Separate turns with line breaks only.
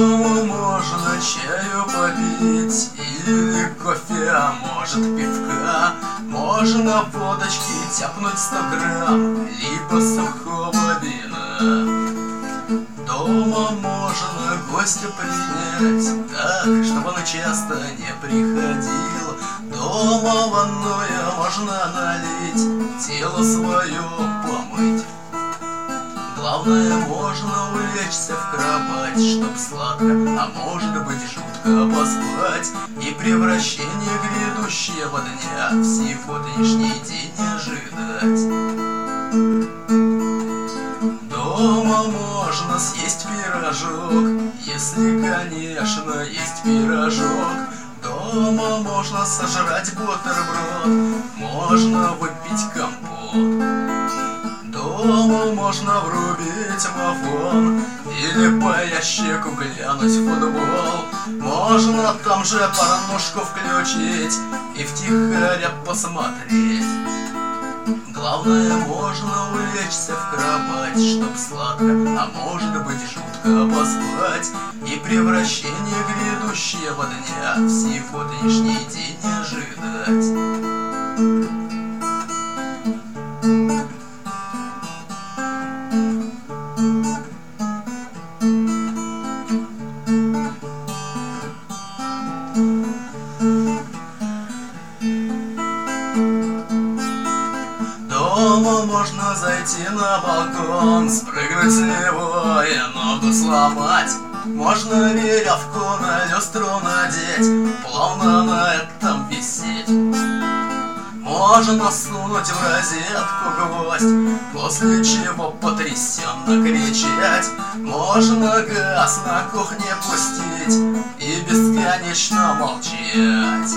Дома можно чаю попить или кофе, а может пивка. Можно водочки тяпнуть 100 грамм, либо сухого вина. Дома можно гостя принять так, чтобы он часто не приходил. Дома ванное можно налить, тело свое помыть. Главное, можно улечься в кровать, чтоб сладко, а может быть жутко поспать, и превращение грядущего дня в сегодняшний день ожидать. Дома можно съесть пирожок, если, конечно, есть пирожок. Дома можно сожрать бутерброд, можно выпить компот. Дома можно врубить мафон или по ящику глянуть футбол. Можно там же порнушку включить и втихаря посмотреть. Главное, можно улечься в кровать, чтоб сладко, а может быть жутко поспать, и превращение грядущего дня в сегодняшний день ожидать. Дома можно зайти на балкон, спрыгнуть с него и ногу сломать. Можно веревку на люстру надеть, плавно на этом висеть. Можно сунуть в розетку гвоздь, после чего потрясенно кричать. Можно газ на кухне пустить и бесконечно молчать.